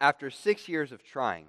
After 6 years of trying,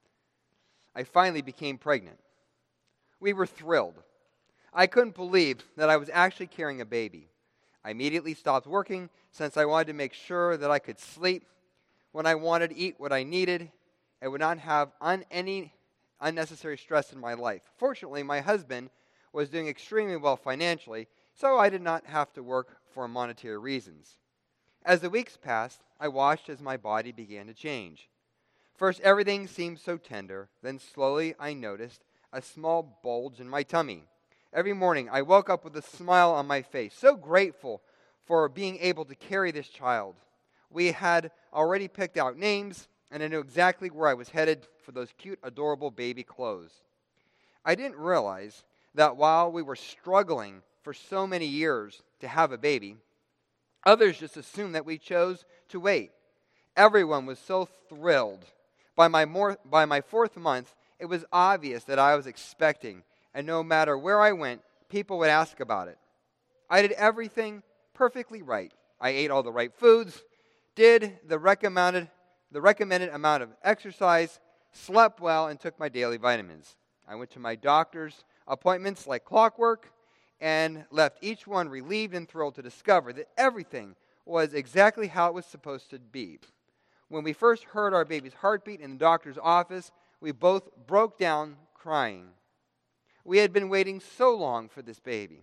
I finally became pregnant. We were thrilled. I couldn't believe that I was actually carrying a baby. I immediately stopped working since I wanted to make sure that I could sleep when I wanted, eat what I needed, and would not have any unnecessary stress in my life. Fortunately, my husband was doing extremely well financially, so I did not have to work for monetary reasons. As the weeks passed, I watched as my body began to change. First, everything seemed so tender. Then slowly I noticed a small bulge in my tummy. Every morning I woke up with a smile on my face, so grateful for being able to carry this child. We had already picked out names, and I knew exactly where I was headed for those cute, adorable baby clothes. I didn't realize that while we were struggling for so many years to have a baby, others just assumed that we chose to wait. Everyone was so thrilled. By my fourth month, it was obvious that I was expecting, and no matter where I went, people would ask about it. I did everything perfectly right. I ate all the right foods, did the recommended amount of exercise, slept well, and took my daily vitamins. I went to my doctor's appointments like clockwork and left each one relieved and thrilled to discover that everything was exactly how it was supposed to be. When we first heard our baby's heartbeat in the doctor's office, we both broke down crying. We had been waiting so long for this baby.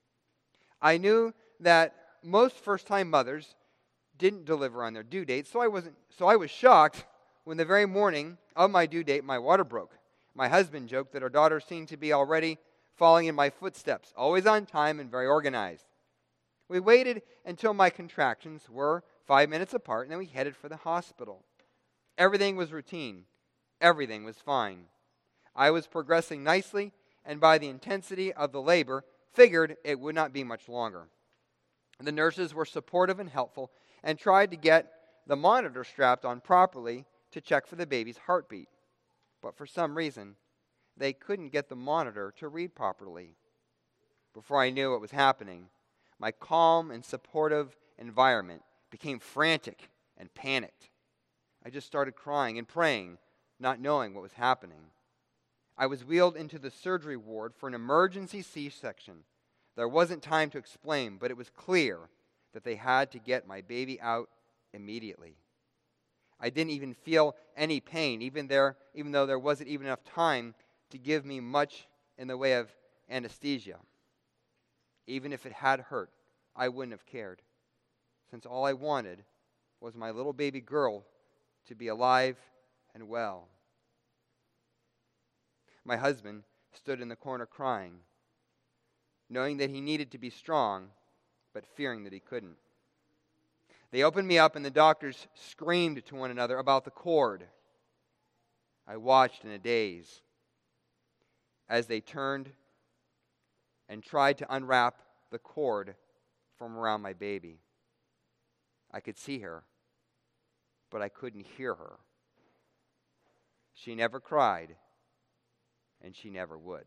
I knew that most first-time mothers didn't deliver on their due date, so I was shocked when the very morning of my due date, my water broke. My husband joked that our daughter seemed to be already following in my footsteps, always on time and very organized. We waited until my contractions were 5 minutes apart, and then we headed for the hospital. Everything was routine. Everything was fine. I was progressing nicely, and by the intensity of the labor, figured it would not be much longer. The nurses were supportive and helpful, and tried to get the monitor strapped on properly to check for the baby's heartbeat. But for some reason, they couldn't get the monitor to read properly. Before I knew what was happening, my calm and supportive environment became frantic and panicked. I just started crying and praying, not knowing what was happening. I was wheeled into the surgery ward for an emergency C-section. There wasn't time to explain, but it was clear that they had to get my baby out immediately. I didn't even feel any pain, even though there wasn't even enough time to give me much in the way of anesthesia. Even if it had hurt, I wouldn't have cared, since all I wanted was my little baby girl to be alive and well. My husband stood in the corner crying, knowing that he needed to be strong, but fearing that he couldn't. They opened me up, and the doctors screamed to one another about the cord. I watched in a daze as they turned and tried to unwrap the cord from around my baby. I could see her, but I couldn't hear her. She never cried, and she never would.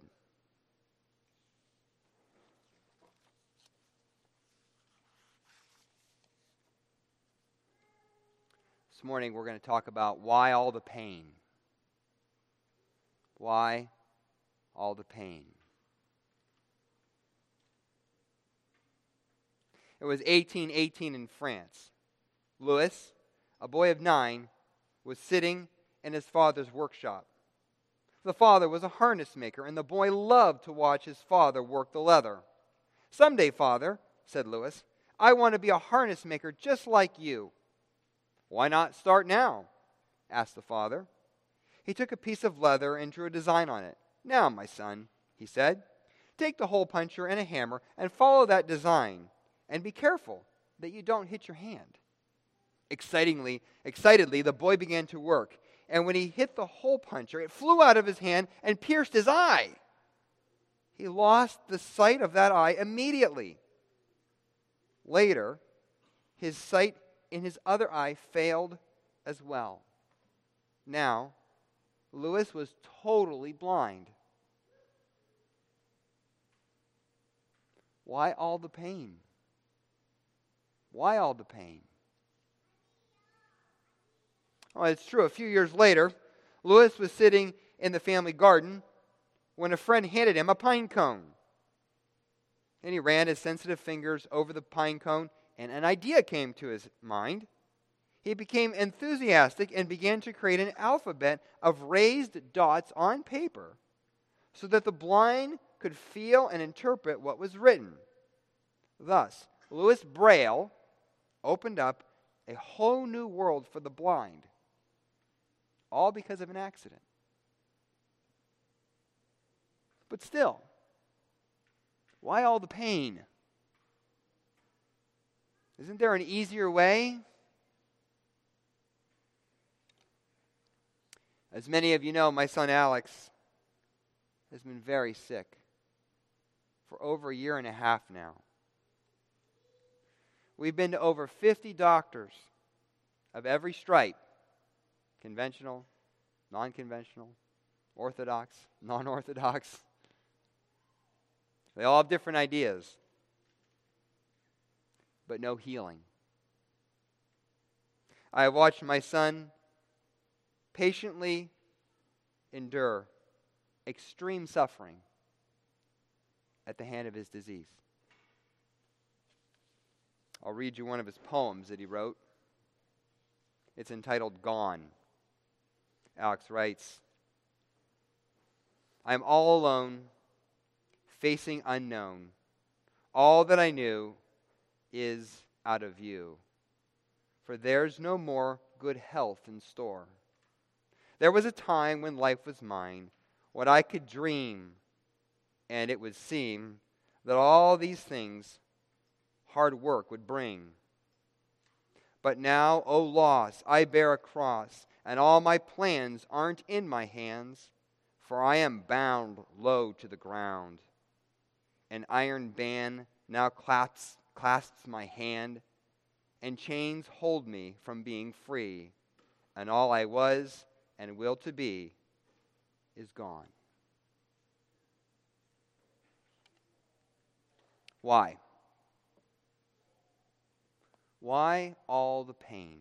This morning we're going to talk about why all the pain. Why all the pain? It was 1818 in France. Louis, a boy of 9, was sitting in his father's workshop. The father was a harness maker, and the boy loved to watch his father work the leather. "Someday, father," said Louis, "I want to be a harness maker just like you." "Why not start now?" asked the father. He took a piece of leather and drew a design on it. "Now, my son," he said, "take the hole puncher and a hammer and follow that design. And be careful that you don't hit your hand." Excitedly, the boy began to work. And when he hit the hole puncher, it flew out of his hand and pierced his eye. He lost the sight of that eye immediately. Later, his sight in his other eye failed as well. Now, Louis was totally blind. Why all the pain? Why all the pain? Well, it's true. A few years later, Louis was sitting in the family garden when a friend handed him a pine cone. And he ran his sensitive fingers over the pine cone, and an idea came to his mind. He became enthusiastic and began to create an alphabet of raised dots on paper so that the blind could feel and interpret what was written. Thus, Louis Braille opened up a whole new world for the blind, all because of an accident. But still, why all the pain? Isn't there an easier way? As many of you know, my son Alex has been very sick for over a year and a half now. We've been to over 50 doctors of every stripe: conventional, non-conventional, orthodox, non-orthodox. They all have different ideas, but no healing. I have watched my son patiently endure extreme suffering at the hand of his disease. I'll read you one of his poems that he wrote. It's entitled "Gone." Alex writes, "I am all alone, facing unknown. All that I knew is out of view, for there's no more good health in store. There was a time when life was mine, what I could dream, and it would seem that all these things hard work would bring. But now, oh loss, I bear a cross, and all my plans aren't in my hands, for I am bound low to the ground. An iron band now clasps my hand, and chains hold me from being free, and all I was and will to be is gone." Why? Why all the pain?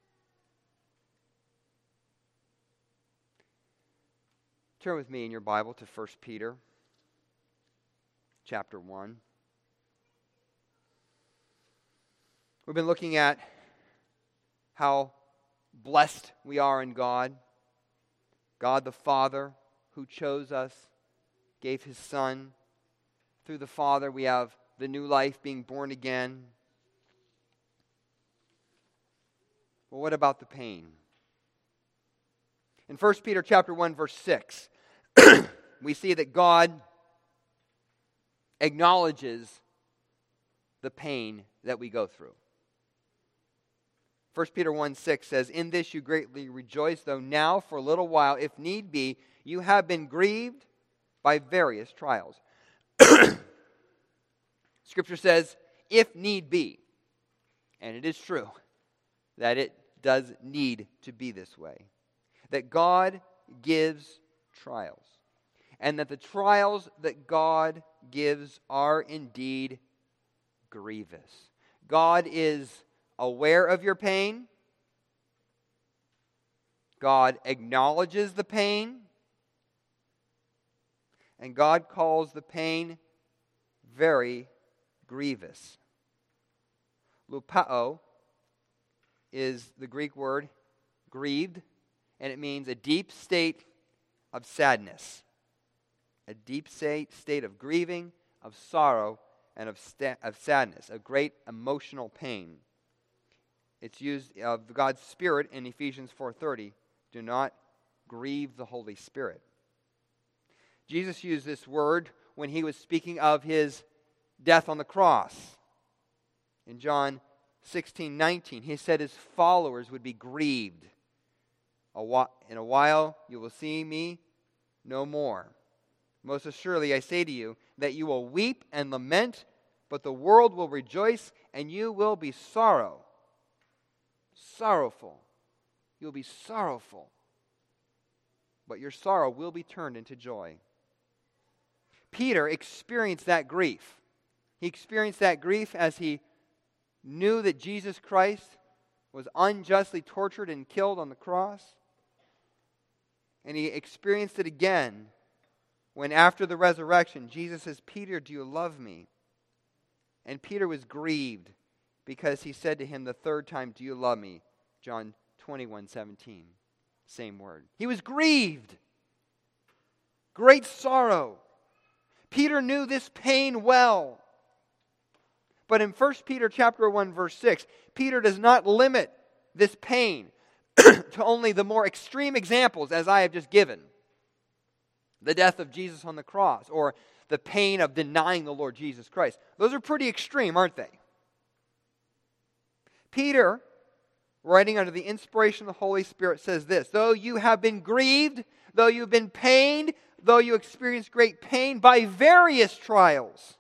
Turn with me in your Bible to 1 Peter chapter 1. We've been looking at how blessed we are in God. God the Father who chose us, gave His Son. Through the Father we have the new life, being born again. Well, what about the pain? In 1 Peter chapter 1, verse 6, we see that God acknowledges the pain that we go through. 1 Peter 1:6 says, "In this you greatly rejoice, though now for a little while, if need be, you have been grieved by various trials." Scripture says, if need be. And it is true that it does need to be this way. That God gives trials. And that the trials that God gives are indeed grievous. God is aware of your pain. God acknowledges the pain. And God calls the pain very grievous. Lupao is the Greek word grieved, and it means a deep state of sadness. A deep state of grieving, of sorrow, and of sadness, a great emotional pain. It's used of God's Spirit in Ephesians 4:30. Do not grieve the Holy Spirit. Jesus used this word when He was speaking of His death on the cross. In John 16:19, He said His followers would be grieved. In a while you will see me no more. Most assuredly I say to you that you will weep and lament, but the world will rejoice, and you will be sorrowful. You'll be sorrowful, but your sorrow will be turned into joy. Peter experienced that grief. He experienced that grief as he knew that Jesus Christ was unjustly tortured and killed on the cross. And he experienced it again when, after the resurrection, Jesus says, "Peter, do you love me?" And Peter was grieved because he said to him the third time, "Do you love me?" John 21:17. Same word. He was grieved. Great sorrow. Peter knew this pain well. But in 1 Peter chapter 1, verse 6, Peter does not limit this pain to only the more extreme examples as I have just given. The death of Jesus on the cross, or the pain of denying the Lord Jesus Christ. Those are pretty extreme, aren't they? Peter, writing under the inspiration of the Holy Spirit, says this: though you have been grieved, though you've been pained, though you experience great pain by various trials.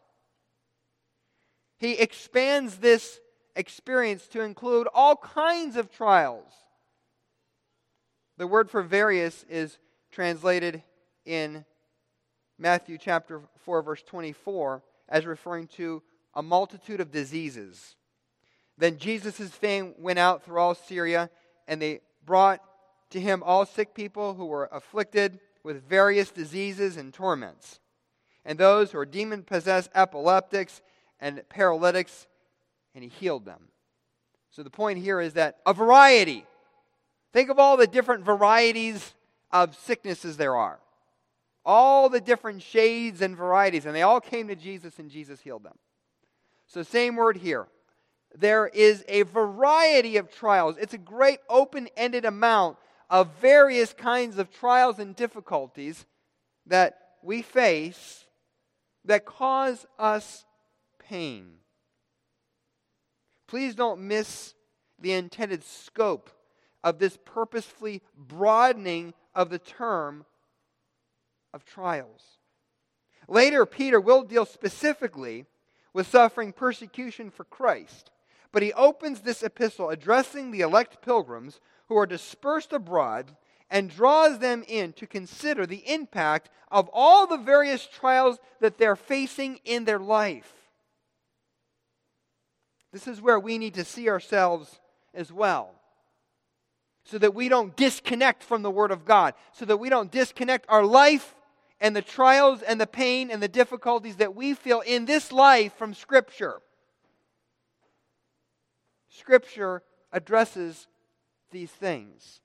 He expands this experience to include all kinds of trials. The word for various is translated in Matthew chapter 4, verse 24, as referring to a multitude of diseases. Then Jesus' fame went out through all Syria, and they brought to him all sick people who were afflicted with various diseases and torments, and those who were demon-possessed, epileptics, and paralytics, and he healed them. So the point here is that a variety. Think of all the different varieties of sicknesses there are. All the different shades and varieties, and they all came to Jesus, and Jesus healed them. So same word here. There is a variety of trials. It's a great open-ended amount of various kinds of trials and difficulties that we face that cause us pain. Please don't miss the intended scope of this purposefully broadening of the term of trials. Later, Peter will deal specifically with suffering persecution for Christ, but he opens this epistle addressing the elect pilgrims who are dispersed abroad and draws them in to consider the impact of all the various trials that they're facing in their life. This is where we need to see ourselves as well, so that we don't disconnect from the Word of God, so that we don't disconnect our life and the trials and the pain and the difficulties that we feel in this life from Scripture. Scripture addresses these things.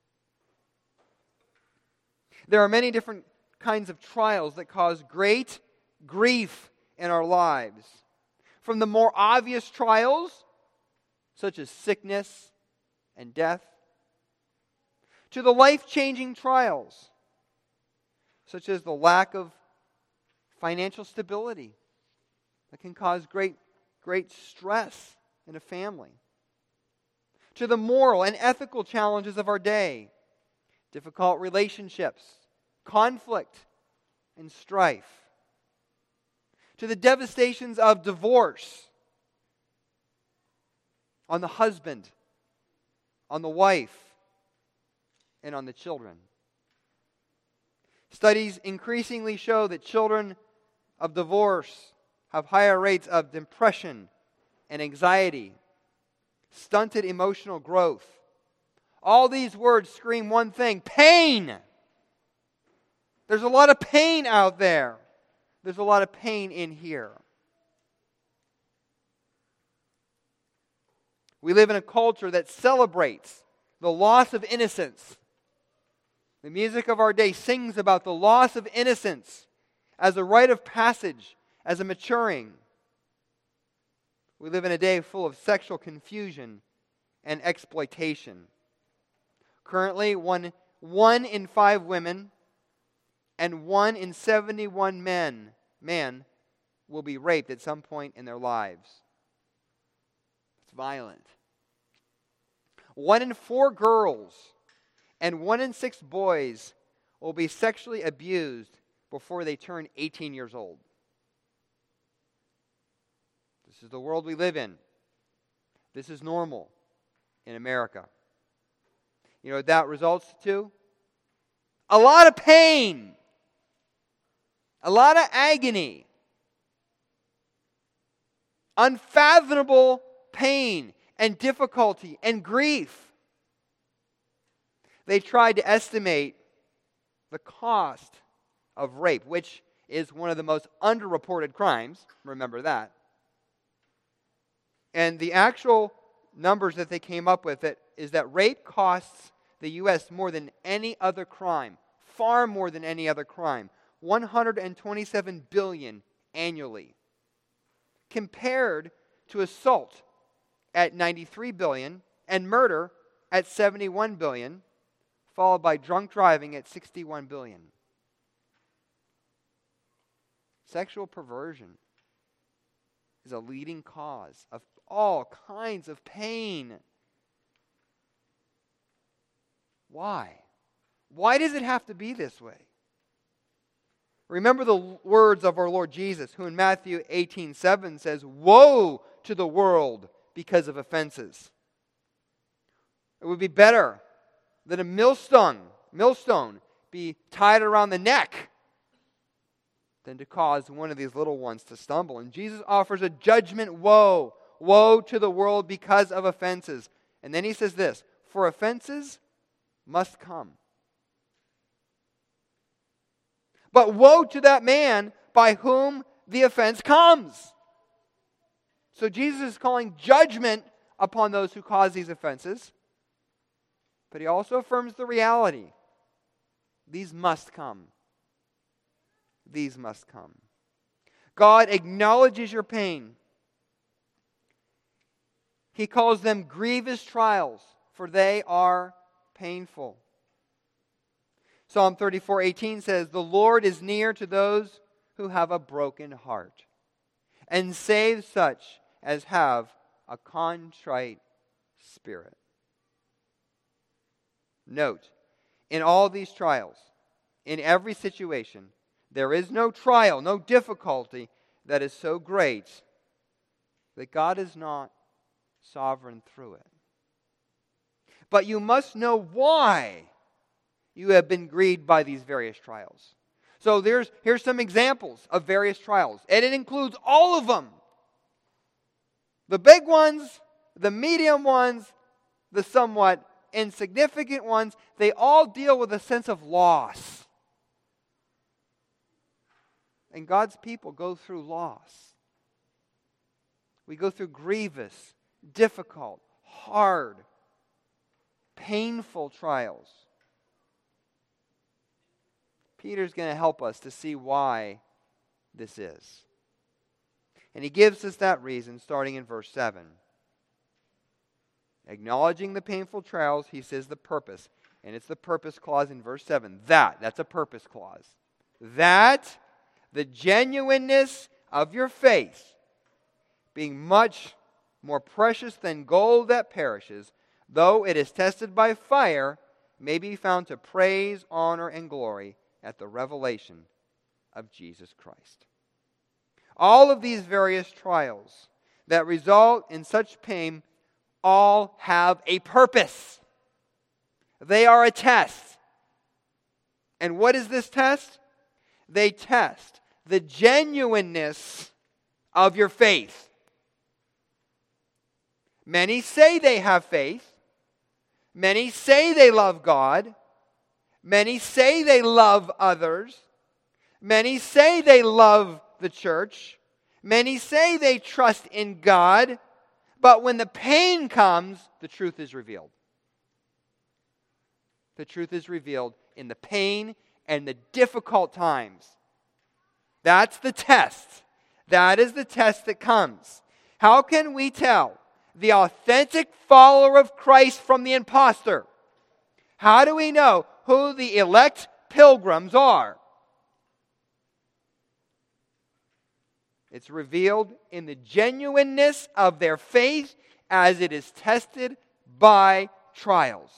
There are many different kinds of trials that cause great grief in our lives. From the more obvious trials, such as sickness and death, to the life-changing trials, such as the lack of financial stability that can cause great stress in a family, to the moral and ethical challenges of our day, difficult relationships, conflict, and strife, to the devastations of divorce on the husband, on the wife, and on the children. Studies increasingly show that children of divorce have higher rates of depression and anxiety, stunted emotional growth. All these words scream one thing: pain. There's a lot of pain out there. There's a lot of pain in here. We live in a culture that celebrates the loss of innocence. The music of our day sings about the loss of innocence as a rite of passage, as a maturing. We live in a day full of sexual confusion and exploitation. Currently, one in 5 women and 1 in 71 men will be raped at some point in their lives. It's violent. 1 in 4 girls and 1 in 6 boys will be sexually abused before they turn 18 years old. This is the world we live in. This is normal in America. You know what that results to? A lot of pain. A lot of agony. Unfathomable pain and difficulty and grief. They tried to estimate the cost of rape, which is one of the most underreported crimes. Remember that. And the actual numbers that they came up with is that rape costs the U.S. more than any other crime, far more than any other crime, $127 billion annually, compared to assault at $93 billion and murder at $71 billion, followed by drunk driving at $61 billion. Sexual perversion is a leading cause of all kinds of pain. Why? Why does it have to be this way? Remember the words of our Lord Jesus, who in Matthew 18:7 says, "Woe to the world because of offenses." It would be better that a millstone be tied around the neck than to cause one of these little ones to stumble. And Jesus offers a judgment woe. Woe to the world because of offenses. And then he says this, "For offenses must come. But woe to that man by whom the offense comes." So Jesus is calling judgment upon those who cause these offenses. But he also affirms the reality. These must come. These must come. God acknowledges your pain. He calls them grievous trials, for they are painful. Psalm 34:18 says, "The Lord is near to those who have a broken heart, and saves such as have a contrite spirit." Note, in all these trials, in every situation, there is no trial, no difficulty that is so great that God is not sovereign through it. But you must know why you have been grieved by these various trials. So here's some examples of various trials, and it includes all of them. The big ones, the medium ones, the somewhat insignificant ones, they all deal with a sense of loss. And God's people go through loss. We go through grievous, difficult, hard, painful trials. Peter's going to help us to see why this is. And he gives us that reason starting in verse 7. Acknowledging the painful trials, he says the purpose. And it's the purpose clause in verse 7. That's a purpose clause. That the genuineness of your faith, being much more precious than gold that perishes, though it is tested by fire, may be found to praise, honor, and glory at the revelation of Jesus Christ. All of these various trials that result in such pain all have a purpose. They are a test. And what is this test? They test the genuineness of your faith. Many say they have faith. Many say they love God. Many say they love others. Many say they love the church. Many say they trust in God. But when the pain comes, the truth is revealed. The truth is revealed in the pain and the difficult times. That's the test. That is the test that comes. How can we tell the authentic follower of Christ from the impostor? How do we know who the elect pilgrims are? It's revealed in the genuineness of their faith as it is tested by trials.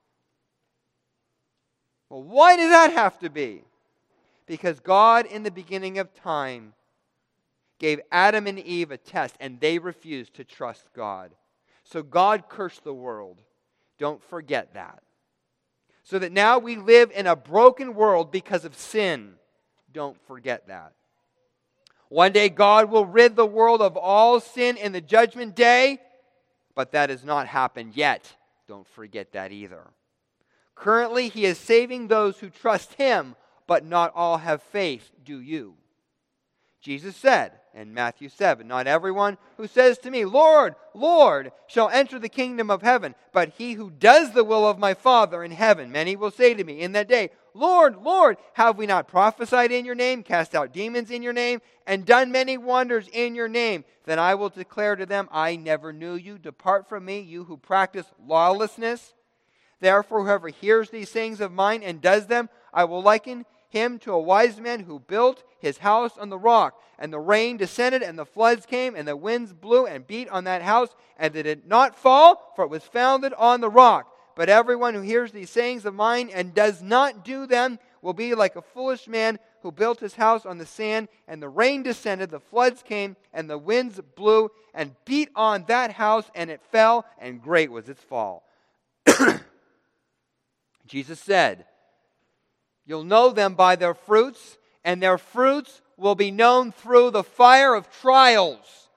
Well, why does that have to be? Because God, in the beginning of time, gave Adam and Eve a test, and they refused to trust God. So God cursed the world. Don't forget that. So that now we live in a broken world because of sin. Don't forget that. One day God will rid the world of all sin in the judgment day, but that has not happened yet. Don't forget that either. Currently, he is saving those who trust him, but not all have faith. Do you? Jesus said in Matthew 7, not everyone who says to me, Lord, Lord, shall enter the kingdom of heaven, but he who does the will of my Father in heaven. Many will say to me in that day, Lord, Lord, have we not prophesied in your name, cast out demons in your name, and done many wonders in your name? Then I will declare to them, I never knew you. Depart from me, you who practice lawlessness. Therefore, whoever hears these sayings of mine and does them, I will liken him to a wise man who built his house on the rock. And the rain descended, and the floods came, and the winds blew and beat on that house, and it did not fall, for it was founded on the rock. But everyone who hears these sayings of mine and does not do them will be like a foolish man who built his house on the sand, and the rain descended, the floods came, and the winds blew and beat on that house, and it fell, and great was its fall. Jesus said, you'll know them by their fruits, and their fruits will be known through the fire of trials.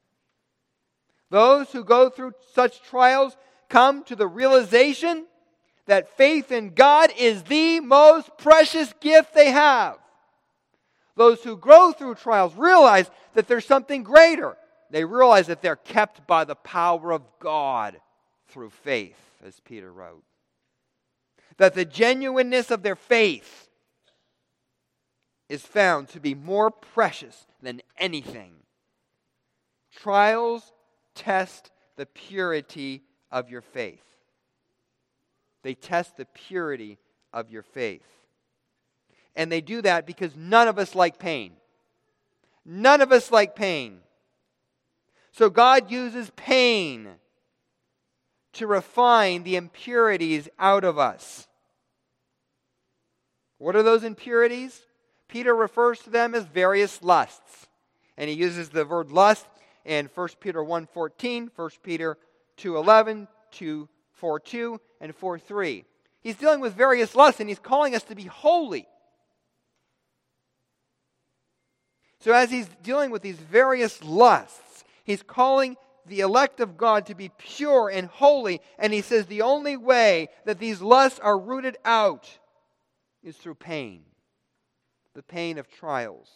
Those who go through such trials come to the realization that faith in God is the most precious gift they have. Those who go through trials realize that there's something greater. They realize that they're kept by the power of God through faith, as Peter wrote. That the genuineness of their faith is found to be more precious than anything. Trials test the purity of your faith. They test the purity of your faith. And they do that because none of us like pain. None of us like pain. So God uses pain to refine the impurities out of us. What are those impurities? Peter refers to them as various lusts. And he uses the word lust in 1 Peter 1:14, 1 Peter 2:11, 2:4:2, and 4:3. He's dealing with various lusts, and he's calling us to be holy. So as he's dealing with these various lusts, he's calling the elect of God to be pure and holy. And he says the only way that these lusts are rooted out is through pain. The pain of trials.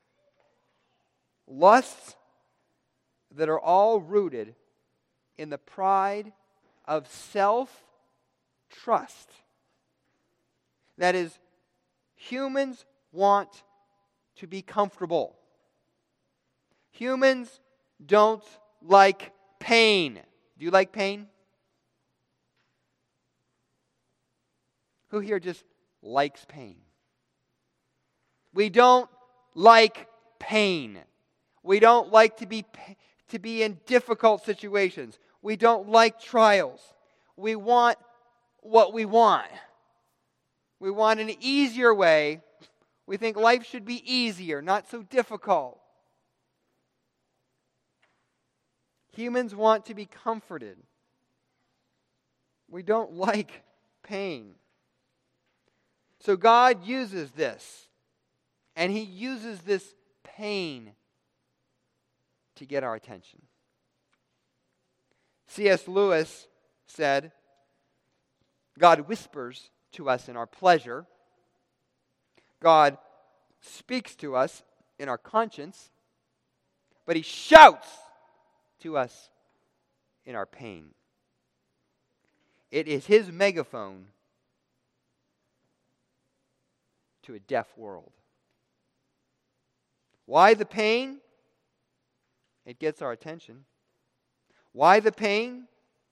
Lusts that are all rooted in the pride of self-trust. That is, humans want to be comfortable. Humans don't like pain. Do you like pain? Who here just likes pain? We don't like pain. We don't like to be in difficult situations. We don't like trials. We want what we want. We want an easier way. We think life should be easier, not so difficult. Humans want to be comforted. We don't like pain. So God uses this, and He uses this pain to get our attention. C.S. Lewis said, God whispers to us in our pleasure. God speaks to us in our conscience, but He shouts to us in our pain. It is His megaphone to a deaf world. Why the pain? It gets our attention. Why the pain?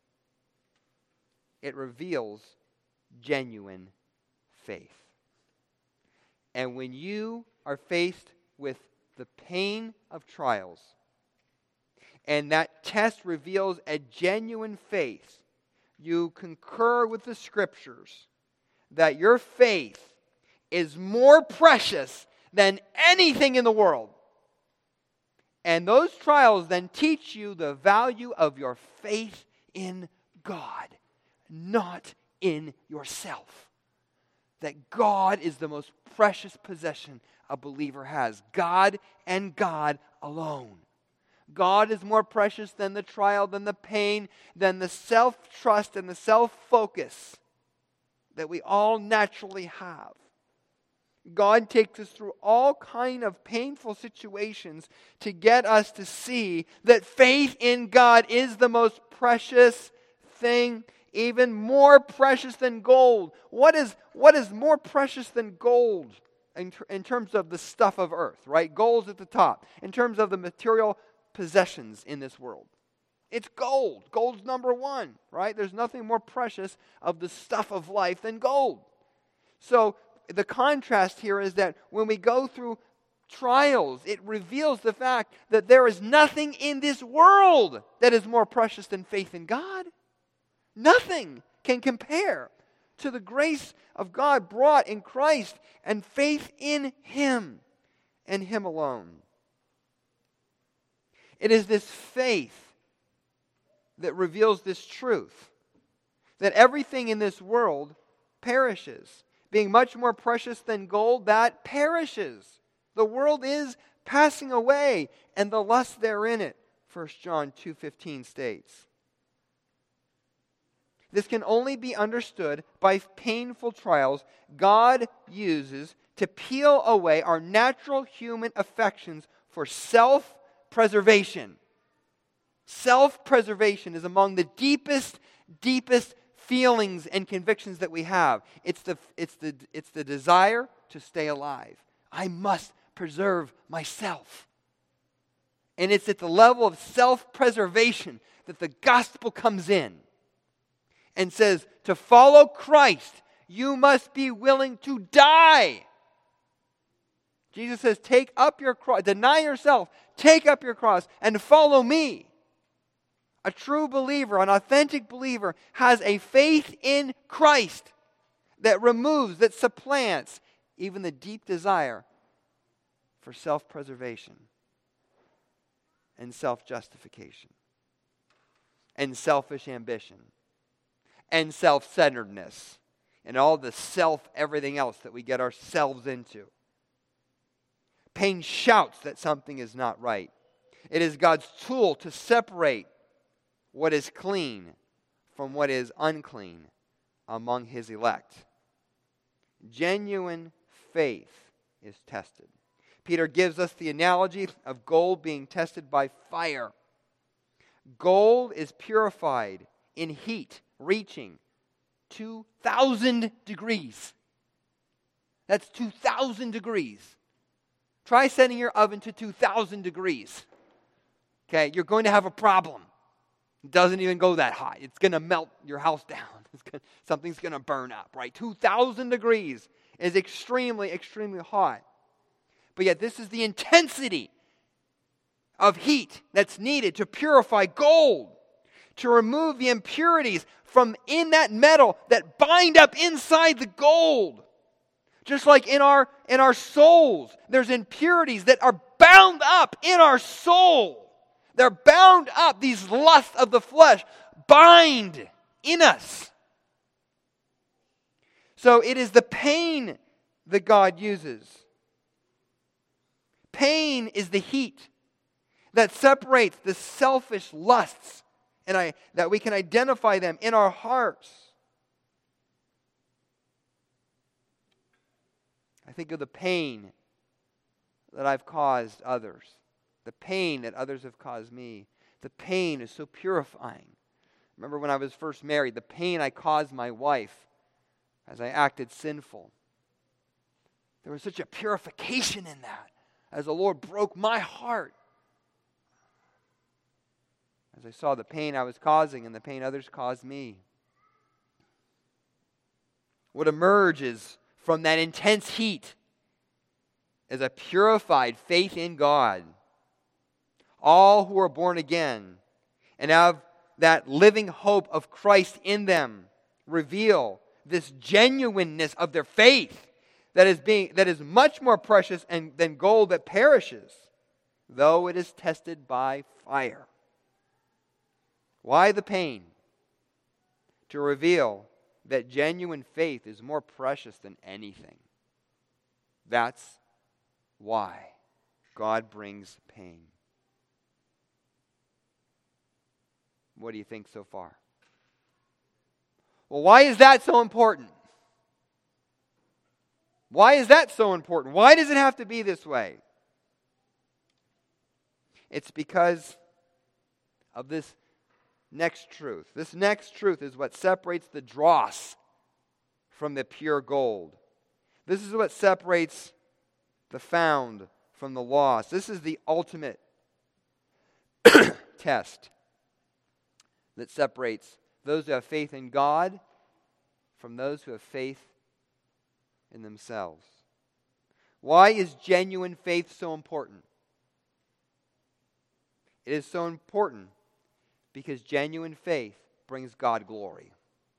It reveals genuine faith. And when you are faced with the pain of trials, and that test reveals a genuine faith, you concur with the Scriptures that your faith is more precious than anything in the world. And those trials then teach you the value of your faith in God, not in yourself. That God is the most precious possession a believer has. God and God alone. God is more precious than the trial, than the pain, than the self-trust and the self-focus that we all naturally have. God takes us through all kind of painful situations to get us to see that faith in God is the most precious thing, even more precious than gold. What is more precious than gold in terms of the stuff of earth, right? Gold's at the top. In terms of the material possessions in this world, it's gold. Gold's number one, right? There's nothing more precious of the stuff of life than gold. So the contrast here is that when we go through trials, it reveals the fact that there is nothing in this world that is more precious than faith in God. Nothing can compare to the grace of God brought in Christ and faith in Him and Him alone. It is this faith that reveals this truth, that everything in this world perishes. Being much more precious than gold, that perishes. The world is passing away, and the lust therein it, 1 John 2:15 states. This can only be understood by painful trials God uses to peel away our natural human affections for self-preservation. Self-preservation is among the deepest feelings and convictions that we have. It's the desire to stay alive. I must preserve myself. And it's at the level of self-preservation that the gospel comes in and says, to follow Christ, you must be willing to die. Jesus says, take up your cross, deny yourself, take up your cross, and follow me. A true believer, an authentic believer, has a faith in Christ that removes, that supplants even the deep desire for self-preservation and self-justification and selfish ambition and self-centeredness and all the everything else that we get ourselves into. Pain shouts that something is not right. It is God's tool to separate what is clean from what is unclean among His elect. Genuine faith is tested. Peter gives us the analogy of gold being tested by fire. Gold is purified in heat reaching 2,000 degrees. That's 2,000 degrees. Try setting your oven to 2,000 degrees. Okay, you're going to have a problem. It doesn't even go that high. It's going to melt your house down. Something's going to burn up, right? 2,000 degrees is extremely, extremely hot. But yet this is the intensity of heat that's needed to purify gold, to remove the impurities from in that metal that bind up inside the gold. Just like in our souls, there's impurities that are bound up in our soul. They're bound up. These lusts of the flesh bind in us. So it is the pain that God uses. Pain is the heat that separates the selfish lusts and that we can identify them in our hearts. I think of the pain that I've caused others. The pain that others have caused me. The pain is so purifying. Remember when I was first married, the pain I caused my wife as I acted sinful. There was such a purification in that as the Lord broke my heart. As I saw the pain I was causing and the pain others caused me. What emerges from that intense heat is a purified faith in God. All who are born again and have that living hope of Christ in them reveal this genuineness of their faith that is much more precious than gold that perishes, though it is tested by fire. Why the pain? To reveal that genuine faith is more precious than anything. That's why God brings pain. What do you think so far? Well, why is that so important? Why is that so important? Why does it have to be this way? It's because of this next truth. This next truth is what separates the dross from the pure gold. This is what separates the found from the lost. This is the ultimate test that separates those who have faith in God from those who have faith in themselves. Why is genuine faith so important? It is so important because genuine faith brings God glory.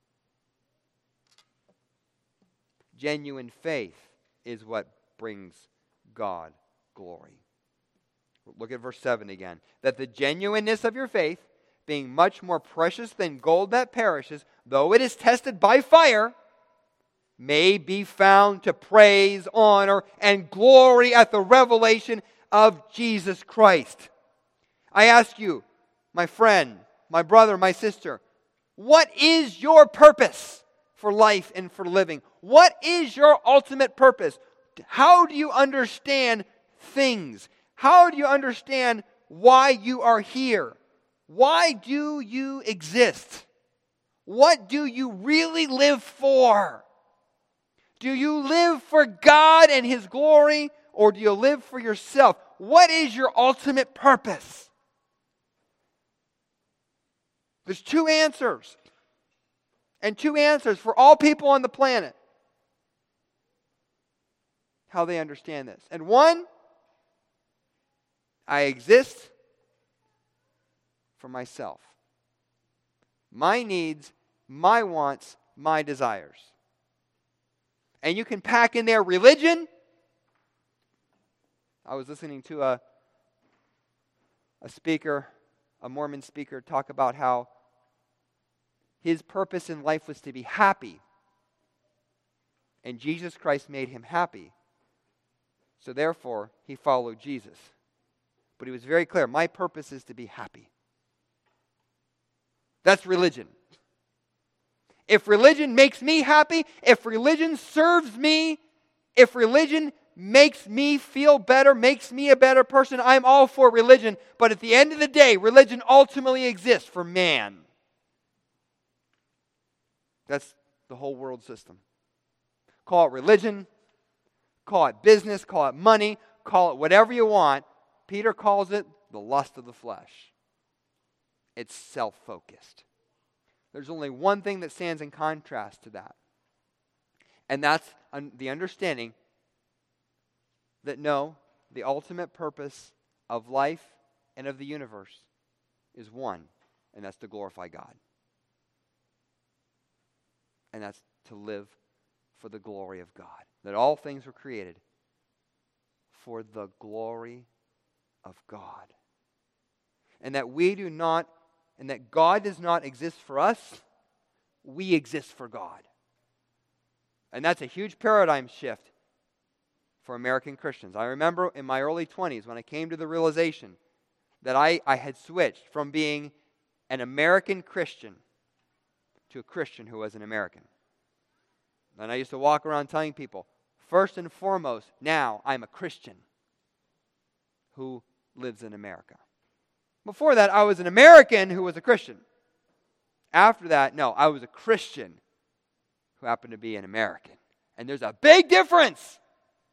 Genuine faith is what brings God glory. Look at verse 7 again. That the genuineness of your faith, being much more precious than gold that perishes, though it is tested by fire, may be found to praise, honor, and glory at the revelation of Jesus Christ. I ask you, my friend, my brother, my sister, what is your purpose for life and for living? What is your ultimate purpose? How do you understand things? How do you understand why you are here? Why do you exist? What do you really live for? Do you live for God and His glory, or do you live for yourself? What is your ultimate purpose? There's two answers. And two answers for all people on the planet. How they understand this. And one, I exist for myself. My needs, my wants, my desires. And you can pack in there religion. I was listening to a speaker, a Mormon speaker, talk about how his purpose in life was to be happy. And Jesus Christ made him happy. So therefore, he followed Jesus. But he was very clear, my purpose is to be happy. That's religion. If religion makes me happy, if religion serves me, if religion makes me feel better, makes me a better person, I'm all for religion. But at the end of the day, religion ultimately exists for man. That's the whole world system. Call it religion, call it business, call it money, call it whatever you want. Peter calls it the lust of the flesh. It's self-focused. There's only one thing that stands in contrast to that. And that's the understanding that no, the ultimate purpose of life and of the universe is one, and that's to glorify God. And that's to live for the glory of God. That all things were created for the glory of God. And that we do not, and that God does not exist for us, we exist for God. And that's a huge paradigm shift for American Christians. I remember in my early 20s when I came to the realization that I had switched from being an American Christian to a Christian who was an American. And I used to walk around telling people, first and foremost, now I'm a Christian who lives in America. Before that, I was an American who was a Christian. After that, no, I was a Christian who happened to be an American. And there's a big difference.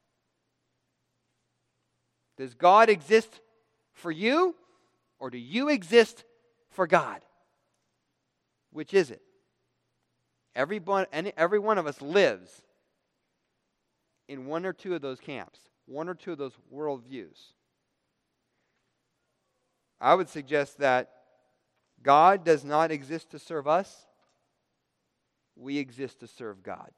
Does God exist for you, or do you exist for God? Which is it? Every one of us lives in one or two of those camps, one or two of those worldviews. I would suggest that God does not exist to serve us. We exist to serve God.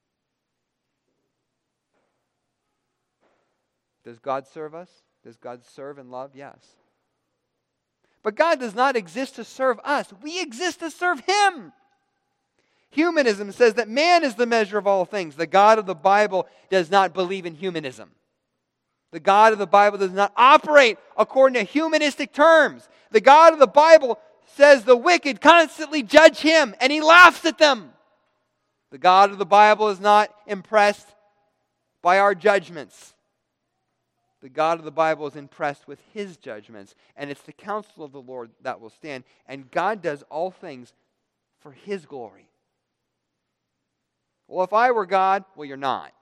Does God serve us? Does God serve and love? Yes. But God does not exist to serve us. We exist to serve Him. Humanism says that man is the measure of all things. The God of the Bible does not believe in humanism. The God of the Bible does not operate according to humanistic terms. The God of the Bible says the wicked constantly judge him, and he laughs at them. The God of the Bible is not impressed by our judgments. The God of the Bible is impressed with his judgments, and it's the counsel of the Lord that will stand. And God does all things for his glory. Well, if I were God, well, you're not.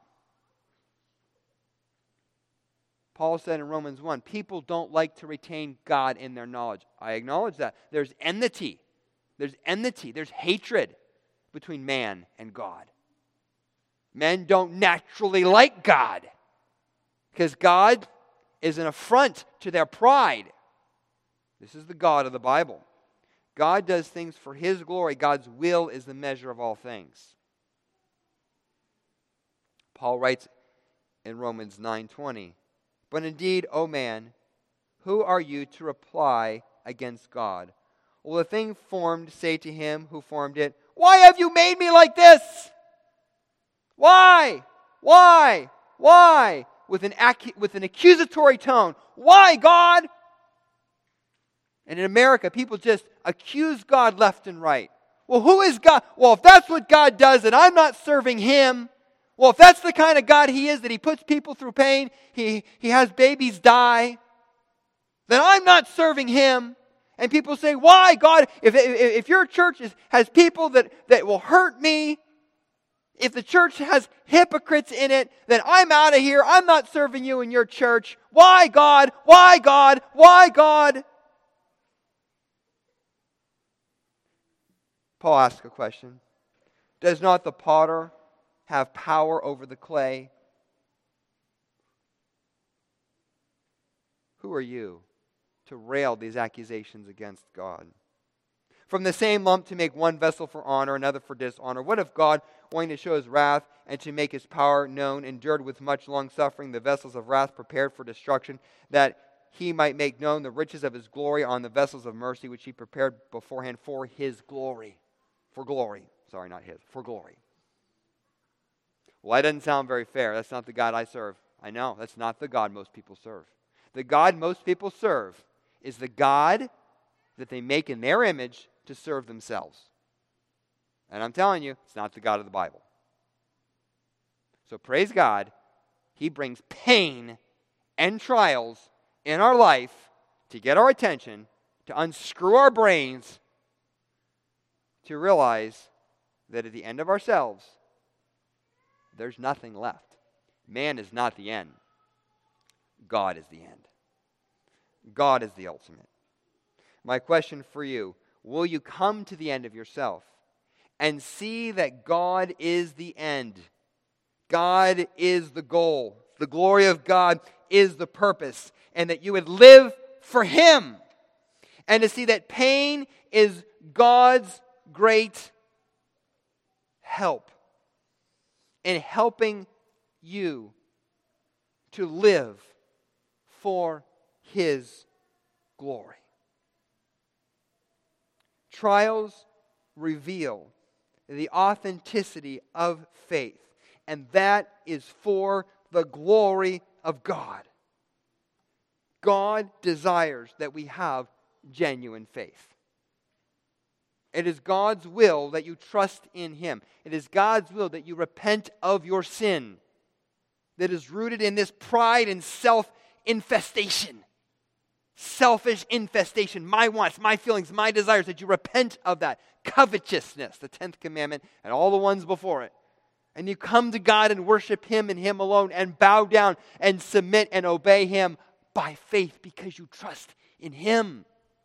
Paul said in Romans 1, people don't like to retain God in their knowledge. I acknowledge that. There's enmity. There's hatred between man and God. Men don't naturally like God because God is an affront to their pride. This is the God of the Bible. God does things for his glory. God's will is the measure of all things. Paul writes in Romans 9:20, but indeed, O man, who are you to reply against God? Will the thing formed say to him who formed it, why have you made me like this? Why? Why? Why? With an accusatory tone. Why, God? And in America, people just accuse God left and right. Well, who is God? Well, if that's what God does, then I'm not serving him. Well, if that's the kind of God he is, that he puts people through pain, he has babies die, then I'm not serving him. And people say, why, God? If your church has people that will hurt me, if the church has hypocrites in it, then I'm out of here. I'm not serving you in your church. Why, God? Why, God? Why, God? Paul asks a question. Does not the potter have power over the clay? Who are you to rail these accusations against God? From the same lump to make one vessel for honor, another for dishonor. What if God, wanting to show his wrath and to make his power known, endured with much long suffering the vessels of wrath prepared for destruction, that he might make known the riches of his glory on the vessels of mercy which he prepared beforehand for his glory? For glory. Sorry, not his. For glory. Well, that doesn't sound very fair. That's not the God I serve. I know, that's not the God most people serve. The God most people serve is the God that they make in their image to serve themselves. And I'm telling you, it's not the God of the Bible. So praise God, he brings pain and trials in our life to get our attention, to unscrew our brains, to realize that at the end of ourselves, there's nothing left. Man is not the end. God is the end. God is the ultimate. My question for you, will you come to the end of yourself and see that God is the end? God is the goal. The glory of God is the purpose. And that you would live for him. And to see that pain is God's great help in helping you to live for his glory. Trials reveal the authenticity of faith, and that is for the glory of God. God desires that we have genuine faith. It is God's will that you trust in him. It is God's will that you repent of your sin that is rooted in this pride and self-infestation. Selfish infestation, my wants, my feelings, my desires, that you repent of that. Covetousness, the 10th commandment, and all the ones before it. And you come to God and worship him and him alone and bow down and submit and obey him by faith because you trust in him.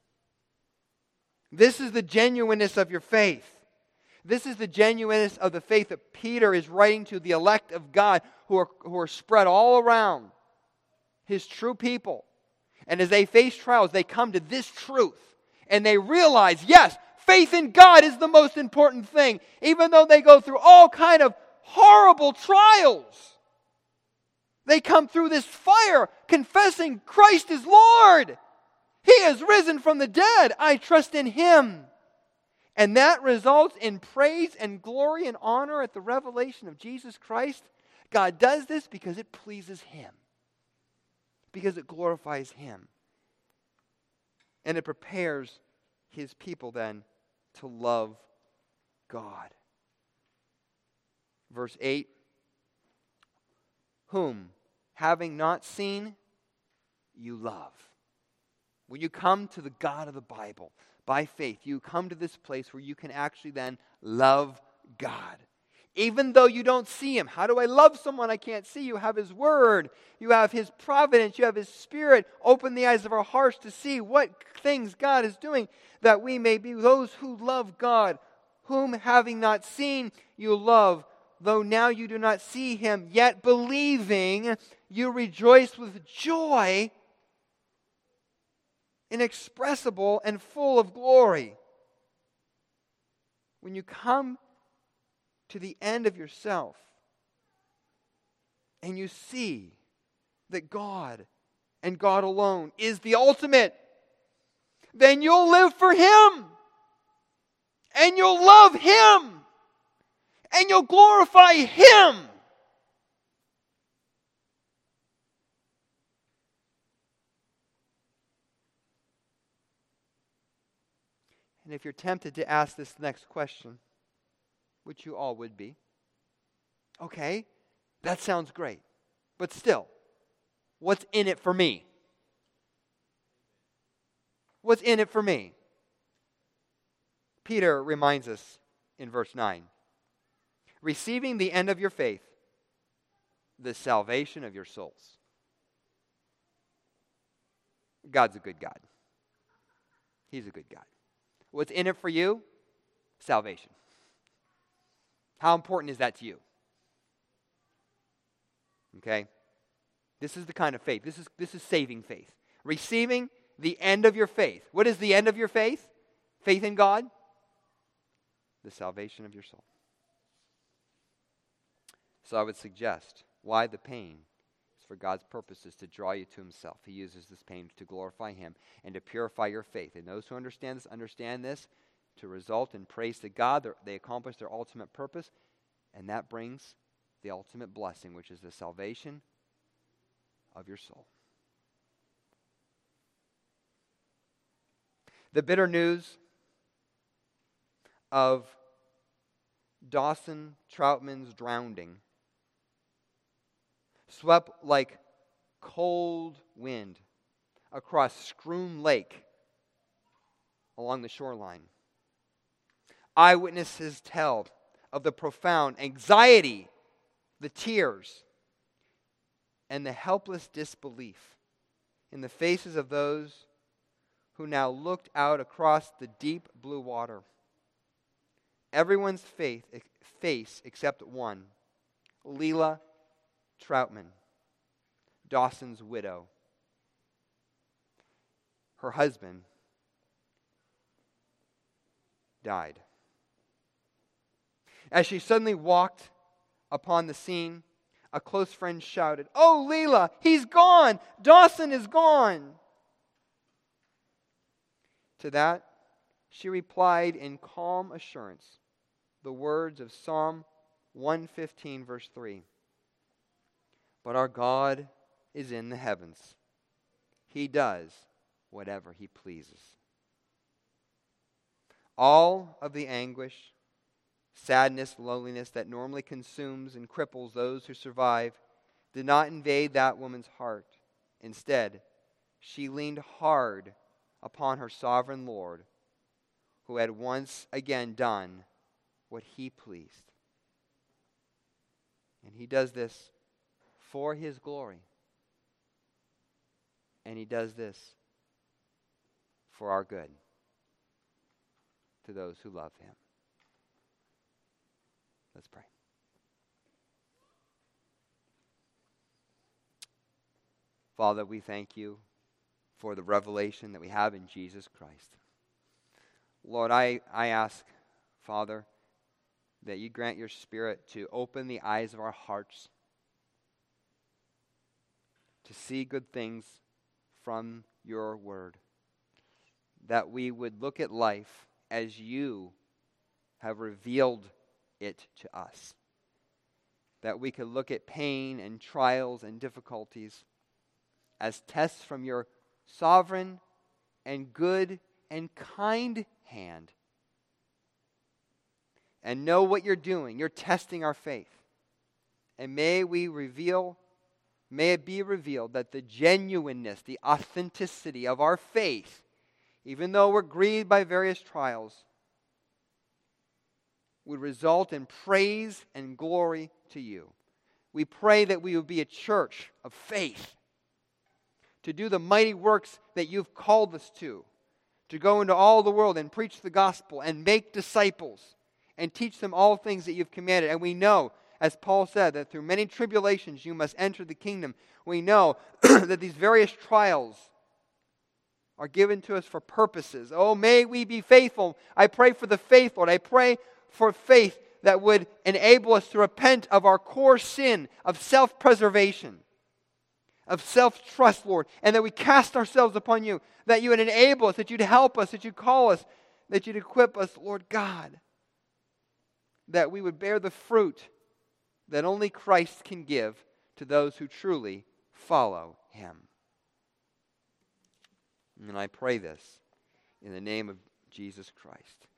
This is the genuineness of your faith. This is the genuineness of the faith that Peter is writing to the elect of God who are spread all around, his true people. And as they face trials, they come to this truth. And they realize, yes, faith in God is the most important thing. Even though they go through all kind of horrible trials. They come through this fire confessing Christ is Lord. He has risen from the dead. I trust in him. And that results in praise and glory and honor at the revelation of Jesus Christ. God does this because it pleases him. Because it glorifies him. And it prepares his people then to love God. Verse 8, whom, having not seen, you love. When you come to the God of the Bible by faith, you come to this place where you can actually then love God. Even though you don't see him. How do I love someone I can't see? You have his word. You have his providence. You have his spirit. Open the eyes of our hearts to see what things God is doing, that we may be those who love God, whom having not seen you love. Though now you do not see him, yet believing you rejoice with joy inexpressible and full of glory. When you come to the end of yourself and you see that God and God alone is the ultimate, then you'll live for him and you'll love him and you'll glorify him. And if you're tempted to ask this next question, which you all would be, okay, that sounds great, but still, what's in it for me? What's in it for me? Peter reminds us in verse 9, receiving the end of your faith, the salvation of your souls. God's a good God. He's a good God. What's in it for you? Salvation. How important is that to you? Okay? This is the kind of faith. This is saving faith. Receiving the end of your faith. What is the end of your faith? Faith in God? The salvation of your soul. So I would suggest, why the pain? It's for God's purposes to draw you to himself. He uses this pain to glorify him and to purify your faith. And those who understand this to result in praise to God. They accomplish their ultimate purpose, and that brings the ultimate blessing, which is the salvation of your soul. The bitter news of Dawson Troutman's drowning swept like cold wind across Scroom Lake along the shoreline. Eyewitnesses tell of the profound anxiety, the tears, and the helpless disbelief in the faces of those who now looked out across the deep blue water. Everyone's face except one, Leila Troutman, Dawson's widow. Her husband died. As she suddenly walked upon the scene, a close friend shouted, "Oh, Leila, he's gone! Dawson is gone!" To that, she replied in calm assurance the words of Psalm 115, verse 3. But our God is in the heavens. He does whatever he pleases. All of the anguish, sadness, loneliness that normally consumes and cripples those who survive did not invade that woman's heart. Instead, she leaned hard upon her sovereign Lord, who had once again done what he pleased. And he does this for his glory. And he does this for our good to those who love him. Let's pray. Father, we thank you for the revelation that we have in Jesus Christ. Lord, I ask, Father, that you grant your Spirit to open the eyes of our hearts to see good things from your word. That we would look at life as you have revealed it to us. That we could look at pain and trials and difficulties as tests from your sovereign and good and kind hand. And know what you're doing. You're testing our faith. And may it be revealed that the genuineness, the authenticity of our faith, even though we're grieved by various trials, would result in praise and glory to you. We pray that we would be a church of faith, to do the mighty works that you've called us to go into all the world and preach the gospel and make disciples and teach them all things that you've commanded. And we know, as Paul said, that through many tribulations you must enter the kingdom. We know that these various trials are given to us for purposes. Oh, may we be faithful. I pray for the faith, Lord. I pray for faith that would enable us to repent of our core sin of self-preservation, of self-trust, Lord, and that we cast ourselves upon you, that you would enable us, that you'd help us, that you'd call us, that you'd equip us, Lord God, that we would bear the fruit that only Christ can give to those who truly follow Him. And I pray this in the name of Jesus Christ.